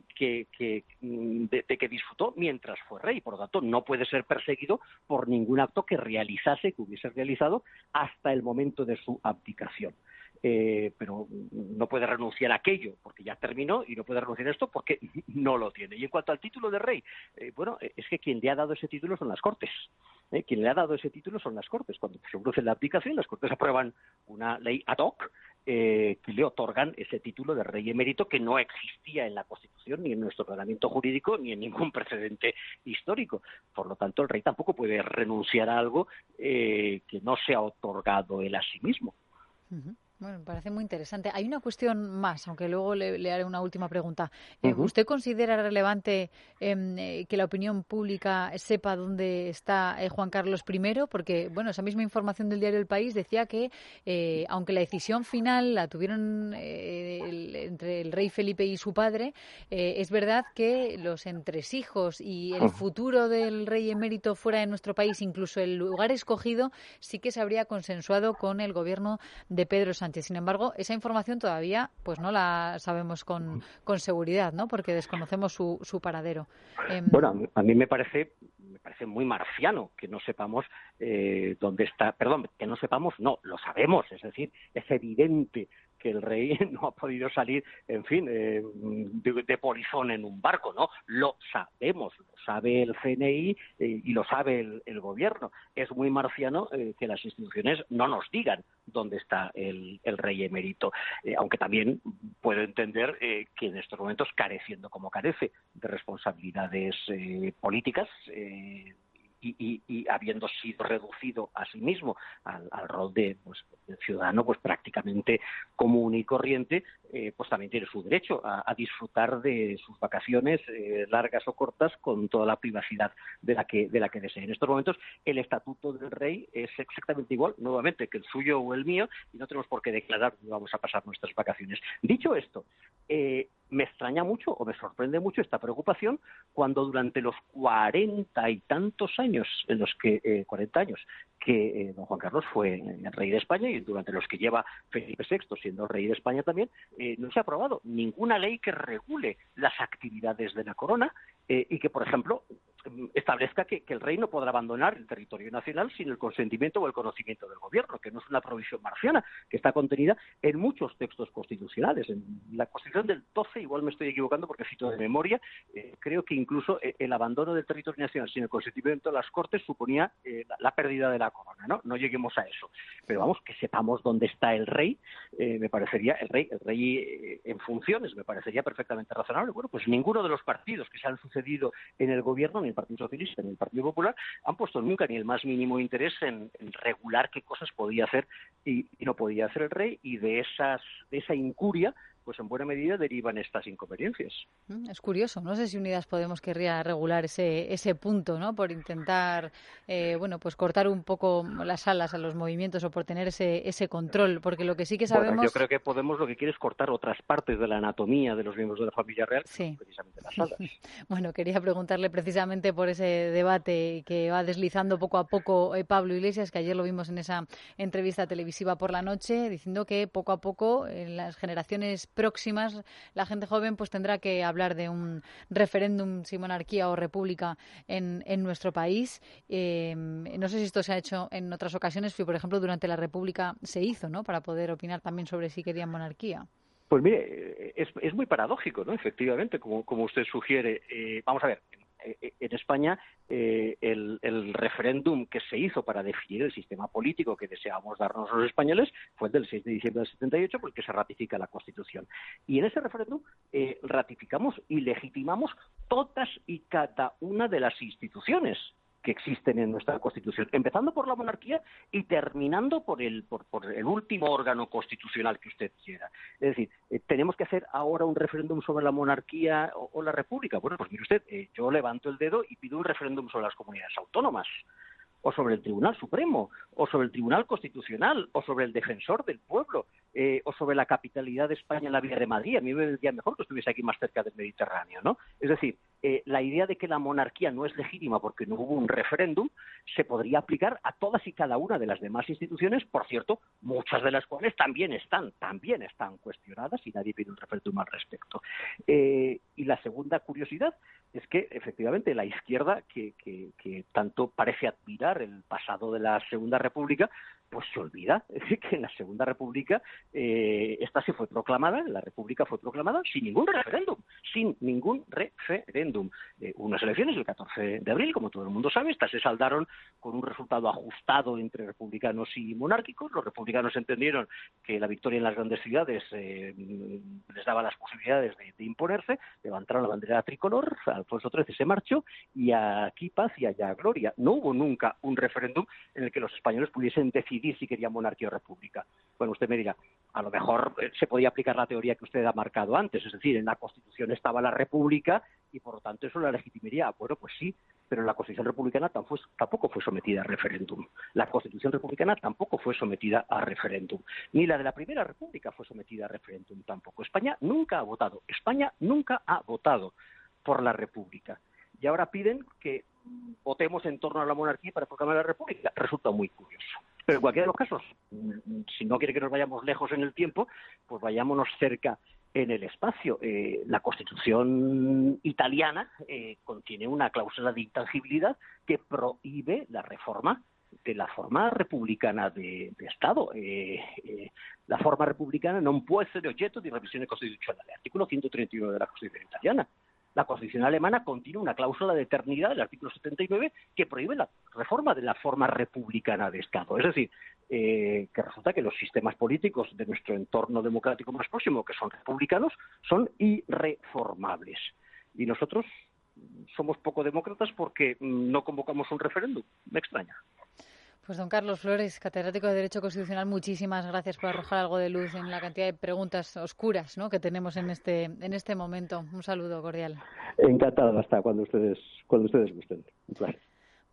Speaker 17: que disfrutó mientras fue rey, por lo tanto no puede ser perseguido por ningún acto que hubiese realizado hasta el momento de su abdicación. Pero no puede renunciar a aquello porque ya terminó y no puede renunciar a esto porque no lo tiene. Y en cuanto al título de rey, es que quien le ha dado ese título son las Cortes. Quien le ha dado ese título son las Cortes. Cuando se produce la abdicación, las Cortes aprueban una ley ad hoc que le otorgan ese título de rey emérito que no existía en la Constitución, ni en nuestro ordenamiento jurídico, ni en ningún precedente histórico. Por lo tanto, el rey tampoco puede renunciar a algo que no se ha otorgado él a sí mismo.
Speaker 1: Uh-huh. Bueno, me parece muy interesante. Hay una cuestión más, aunque luego le haré una última pregunta. ¿Usted considera relevante que la opinión pública sepa dónde está Juan Carlos I? Porque, bueno, esa misma información del diario El País decía que, aunque la decisión final la tuvieron entre el rey Felipe y su padre, es verdad que los entresijos y el futuro del rey emérito fuera de nuestro país, incluso el lugar escogido, sí que se habría consensuado con el gobierno de Pedro Sánchez. Sin embargo, esa información todavía pues no la sabemos con seguridad, ¿no? Porque desconocemos su paradero.
Speaker 17: Bueno, a mí me parece muy marciano que no sepamos dónde está. Perdón, que no sepamos, no, lo sabemos. Es decir, es evidente que el rey no ha podido salir, en fin, de polizón en un barco, ¿no? Lo sabemos, lo sabe el CNI y lo sabe el gobierno. Es muy marciano que las instituciones no nos digan dónde está el rey emérito, aunque también puedo entender que en estos momentos, careciendo como carece de responsabilidades políticas, y habiendo sido reducido a sí mismo al rol de ciudadano pues prácticamente común y corriente, pues también tiene su derecho a disfrutar de sus vacaciones largas o cortas con toda la privacidad de la que desee. En estos momentos el estatuto del rey es exactamente igual, nuevamente, que el suyo o el mío, y no tenemos por qué declarar dónde vamos a pasar nuestras vacaciones. Dicho esto, me extraña mucho o me sorprende mucho esta preocupación cuando durante los 40 y tantos años, en los que 40 años que don Juan Carlos fue el rey de España y durante los que lleva Felipe VI siendo rey de España también, no se ha aprobado ninguna ley que regule las actividades de la corona y que, por ejemplo, establezca que el rey no podrá abandonar el territorio nacional sin el consentimiento o el conocimiento del gobierno, que no es una provisión marciana, que está contenida en muchos textos constitucionales. En la Constitución del 12, igual me estoy equivocando porque cito de memoria, creo que incluso el abandono del territorio nacional sin el consentimiento de las Cortes suponía la pérdida de la corona, ¿no? No lleguemos a eso. Pero vamos, que sepamos dónde está el rey, me parecería, el rey en funciones, me parecería perfectamente razonable. Bueno, pues ninguno de los partidos que se han sucedido en el gobierno, ni el Partido Socialista ni el Partido Popular, han puesto nunca ni el más mínimo interés en regular qué cosas podía hacer y no podía hacer el rey, y de esa incuria pues en buena medida derivan estas inconveniencias.
Speaker 1: Es curioso, no sé si Unidas Podemos querría regular ese punto, ¿no? Por intentar, pues cortar un poco las alas a los movimientos o por tener ese control, porque lo que sí que sabemos...
Speaker 17: Bueno, yo creo que Podemos lo que quiere es cortar otras partes de la anatomía de los miembros de la familia real,
Speaker 1: sí,
Speaker 17: precisamente las alas.
Speaker 1: Bueno, quería preguntarle precisamente por ese debate que va deslizando poco a poco Pablo Iglesias, que ayer lo vimos en esa entrevista televisiva por la noche, diciendo que poco a poco en las generaciones próximas la gente joven pues tendrá que hablar de un referéndum si monarquía o república en nuestro país. No sé si esto se ha hecho en otras ocasiones, pero por ejemplo durante la República se hizo, ¿no? Para poder opinar también sobre si querían monarquía.
Speaker 17: Pues mire, es muy paradójico, ¿no? Efectivamente, como usted sugiere. Vamos a ver, en España el referéndum que se hizo para definir el sistema político que deseábamos darnos los españoles fue el del 6 de diciembre del 78, porque se ratifica la Constitución. Y en ese referéndum ratificamos y legitimamos todas y cada una de las instituciones que existen en nuestra Constitución, empezando por la monarquía y terminando por el último órgano constitucional que usted quiera. Es decir, ¿tenemos que hacer ahora un referéndum sobre la monarquía o la república? Bueno, pues mire usted, yo levanto el dedo y pido un referéndum sobre las comunidades autónomas, o sobre el Tribunal Supremo, o sobre el Tribunal Constitucional, o sobre el Defensor del Pueblo, o sobre la capitalidad de España en la Villa de Madrid. A mí me vendría mejor que estuviese aquí más cerca del Mediterráneo, ¿no? Es decir, la idea de que la monarquía no es legítima porque no hubo un referéndum se podría aplicar a todas y cada una de las demás instituciones, por cierto, muchas de las cuales también están cuestionadas y nadie pide un referéndum al respecto. Y la segunda curiosidad es que, efectivamente, la izquierda, que tanto parece admirar el pasado de la Segunda República, pues se olvida que en la Segunda República esta se fue proclamada, la República fue proclamada sin ningún referéndum. Unas elecciones el 14 de abril, como todo el mundo sabe, estas se saldaron con un resultado ajustado entre republicanos y monárquicos. Los republicanos entendieron que la victoria en las grandes ciudades les daba las posibilidades de imponerse, levantaron la bandera tricolor, Alfonso XIII se marchó y aquí paz y allá gloria. No hubo nunca un referéndum en el que los españoles pudiesen decidir si querían monarquía o república. Bueno, usted me dirá, a lo mejor se podía aplicar la teoría que usted ha marcado antes, es decir, en la Constitución estaba la república y por lo tanto eso la legitimaría. Bueno, pues sí, pero la Constitución republicana tampoco fue sometida a referéndum. La Constitución republicana tampoco fue sometida a referéndum. Ni la de la Primera República fue sometida a referéndum tampoco. España nunca ha votado por la República. Y ahora piden que votemos en torno a la monarquía para proclamar la República. Resulta muy curioso. Pero en cualquiera de los casos, si no quiere que nos vayamos lejos en el tiempo, pues vayámonos cerca en el espacio. La Constitución italiana contiene una cláusula de intangibilidad que prohíbe la reforma de la forma republicana de Estado. La forma republicana non può essere oggetto di revisione costituzionale. Artículo 131 de la Constitución italiana. La Constitución alemana contiene una cláusula de eternidad, el artículo 79, que prohíbe la reforma de la forma republicana de Estado. Es decir, que resulta que los sistemas políticos de nuestro entorno democrático más próximo, que son republicanos, son irreformables. Y nosotros somos poco demócratas porque no convocamos un referéndum. Me extraña.
Speaker 1: Pues don Carlos Flores, catedrático de Derecho Constitucional, muchísimas gracias por arrojar algo de luz en la cantidad de preguntas oscuras, ¿no?, que tenemos en este momento. Un saludo cordial.
Speaker 17: Encantado, hasta cuando ustedes gusten. Un placer.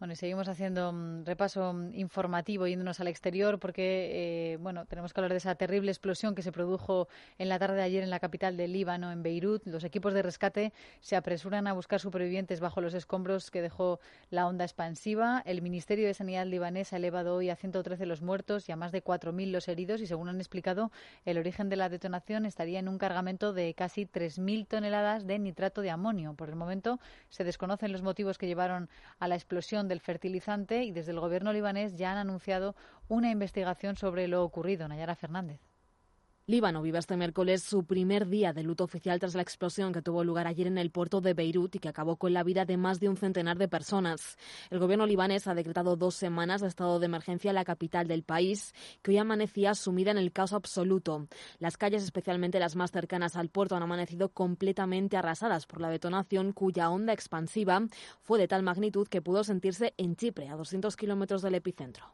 Speaker 1: Bueno, y seguimos haciendo repaso informativo yéndonos al exterior porque, tenemos que hablar de esa terrible explosión que se produjo en la tarde de ayer en la capital del Líbano, en Beirut. Los equipos de rescate se apresuran a buscar supervivientes bajo los escombros que dejó la onda expansiva. El Ministerio de Sanidad libanés ha elevado hoy a 113 los muertos y a más de 4.000 los heridos y, según han explicado, el origen de la detonación estaría en un cargamento de casi 3.000 toneladas de nitrato de amonio. Por el momento se desconocen los motivos que llevaron a la explosión del fertilizante y desde el gobierno libanés ya han anunciado una investigación sobre lo ocurrido. Nayara Fernández.
Speaker 18: Líbano vive este miércoles su primer día de luto oficial tras la explosión que tuvo lugar ayer en el puerto de Beirut y que acabó con la vida de más de un centenar de personas. El gobierno libanés ha decretado 2 semanas de estado de emergencia en la capital del país, que hoy amanecía sumida en el caos absoluto. Las calles, especialmente las más cercanas al puerto, han amanecido completamente arrasadas por la detonación, cuya onda expansiva fue de tal magnitud que pudo sentirse en Chipre, a 200 kilómetros del epicentro.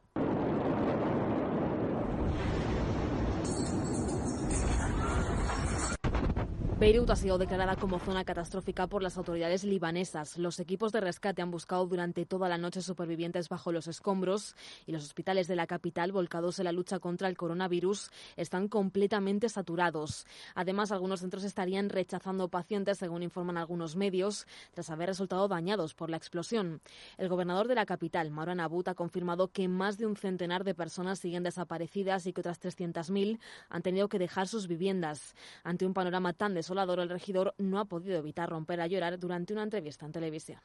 Speaker 18: Beirut ha sido declarada como zona catastrófica por las autoridades libanesas. Los equipos de rescate han buscado durante toda la noche supervivientes bajo los escombros y los hospitales de la capital, volcados en la lucha contra el coronavirus, están completamente saturados. Además, algunos centros estarían rechazando pacientes, según informan algunos medios, tras haber resultado dañados por la explosión. El gobernador de la capital, Marwan Aboud, ha confirmado que más de un centenar de personas siguen desaparecidas y que otras 300.000 han tenido que dejar sus viviendas. Ante un panorama tan desolador, el regidor no ha podido evitar romper a llorar durante una entrevista en televisión.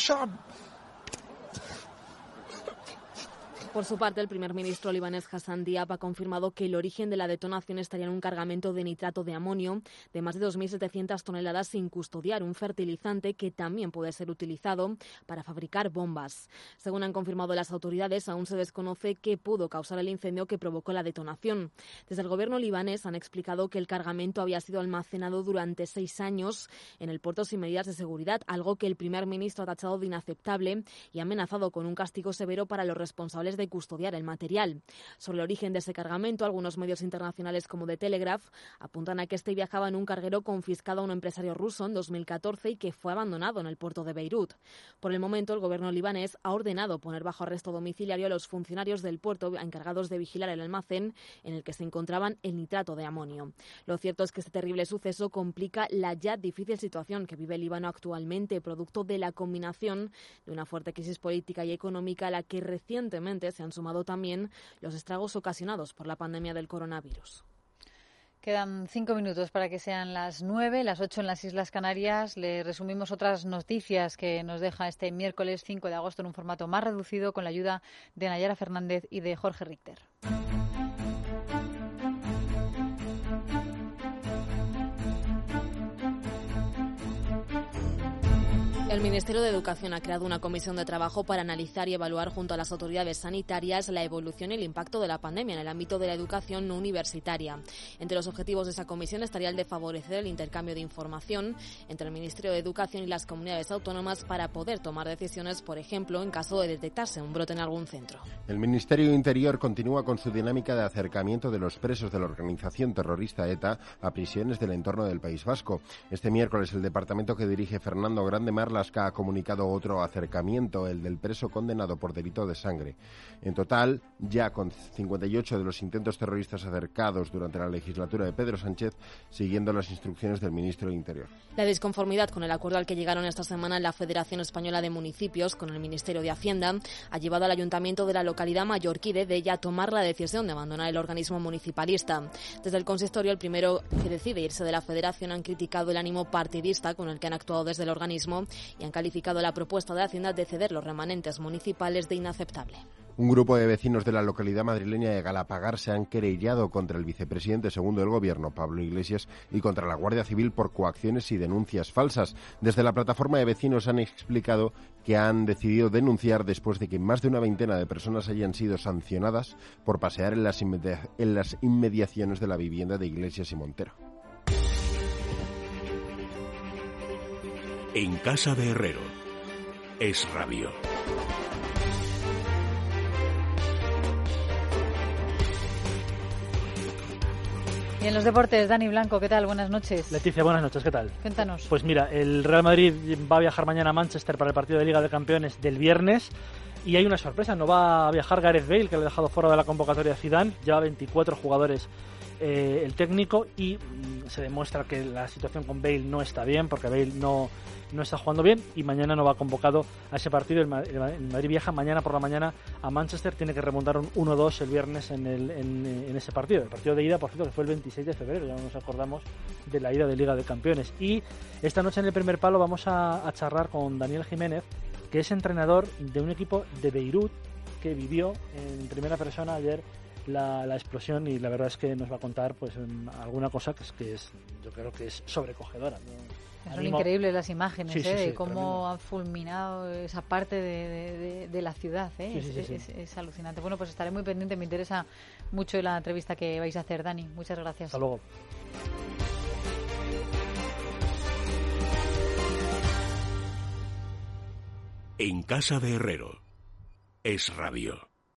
Speaker 18: Por su parte, el primer ministro libanés Hassan Diab ha confirmado que el origen de la detonación estaría en un cargamento de nitrato de amonio de más de 2.700 toneladas sin custodiar, un fertilizante que también puede ser utilizado para fabricar bombas. Según han confirmado las autoridades, aún se desconoce qué pudo causar el incendio que provocó la detonación. Desde el gobierno libanés han explicado que el cargamento había sido almacenado durante 6 años en el puerto sin medidas de seguridad, algo que el primer ministro ha tachado de inaceptable y ha amenazado con un castigo severo para los responsables de custodiar el material. Sobre el origen de ese cargamento, algunos medios internacionales como The Telegraph apuntan a que este viajaba en un carguero confiscado a un empresario ruso en 2014 y que fue abandonado en el puerto de Beirut. Por el momento, el gobierno libanés ha ordenado poner bajo arresto domiciliario a los funcionarios del puerto encargados de vigilar el almacén en el que se encontraban el nitrato de amonio. Lo cierto es que este terrible suceso complica la ya difícil situación que vive el Líbano actualmente, producto de la combinación de una fuerte crisis política y económica a la que recientemente se han sumado también los estragos ocasionados por la pandemia del coronavirus.
Speaker 1: Quedan 5 minutos para que sean las 9, las 8 en las Islas Canarias. Le resumimos otras noticias que nos deja este miércoles 5 de agosto en un formato más reducido con la ayuda de Nayara Fernández y de Jorge Richter.
Speaker 18: El Ministerio de Educación ha creado una comisión de trabajo para analizar y evaluar junto a las autoridades sanitarias la evolución y el impacto de la pandemia en el ámbito de la educación no universitaria. Entre los objetivos de esa comisión estaría el de favorecer el intercambio de información entre el Ministerio de Educación y las comunidades autónomas para poder tomar decisiones, por ejemplo, en caso de detectarse un brote en algún centro.
Speaker 6: El Ministerio de Interior continúa con su dinámica de acercamiento de los presos de la organización terrorista ETA a prisiones del entorno del País Vasco. Este miércoles el departamento que dirige Fernando Grandemar ha comunicado otro acercamiento, el del preso condenado por delito de sangre. En total, ya con 58 de los intentos terroristas acercados durante la legislatura de Pedro Sánchez, siguiendo las instrucciones del ministro de Interior.
Speaker 18: La disconformidad con el acuerdo al que llegaron esta semana la Federación Española de Municipios con el Ministerio de Hacienda ha llevado al ayuntamiento de la localidad mallorquí de Della a tomar la decisión de abandonar el organismo municipalista. Desde el consistorio, el primero que decide irse de la Federación, han criticado el ánimo partidista con el que han actuado desde el organismo y han calificado la propuesta de Hacienda de ceder los remanentes municipales de inaceptable.
Speaker 6: Un grupo de vecinos de la localidad madrileña de Galapagar se han querellado contra el vicepresidente segundo del Gobierno, Pablo Iglesias, y contra la Guardia Civil por coacciones y denuncias falsas. Desde la plataforma de vecinos han explicado que han decidido denunciar después de que más de una veintena de personas hayan sido sancionadas por pasear en las inmediaciones de la vivienda de Iglesias y Montero.
Speaker 19: En casa de Herrero, Es Radio.
Speaker 1: Y en los deportes, Dani Blanco, ¿qué tal? Buenas noches.
Speaker 20: Leticia, buenas noches, ¿qué tal?
Speaker 1: Cuéntanos.
Speaker 20: Pues mira, el Real Madrid va a viajar mañana a Manchester para el partido de Liga de Campeones del viernes. Y hay una sorpresa, no va a viajar Gareth Bale, que le ha dejado fuera de la convocatoria de Zidane, lleva 24 jugadores el técnico, y se demuestra que la situación con Bale no está bien, porque Bale no está jugando bien, y mañana no va convocado a ese partido. El Madrid viaja mañana por la mañana a Manchester, tiene que remontar un 1-2 el viernes en ese partido. El partido de ida, por cierto, que fue el 26 de febrero, ya nos acordamos de la ida de Liga de Campeones. Y esta noche en el primer palo vamos a charlar con Daniel Jiménez, que es entrenador de un equipo de Beirut que vivió en primera persona ayer la explosión, y la verdad es que nos va a contar pues alguna cosa que es yo creo que es sobrecogedora, ¿no?
Speaker 1: Son increíbles las imágenes,
Speaker 20: sí,
Speaker 1: de
Speaker 20: sí,
Speaker 1: cómo
Speaker 20: tremendo.
Speaker 1: han fulminado esa parte de la ciudad,
Speaker 20: Sí.
Speaker 1: Es alucinante. Bueno, pues estaré muy pendiente, me interesa mucho la entrevista que vais a hacer, Dani. Muchas gracias.
Speaker 20: Hasta luego.
Speaker 19: En casa de Herrero, Es Radio.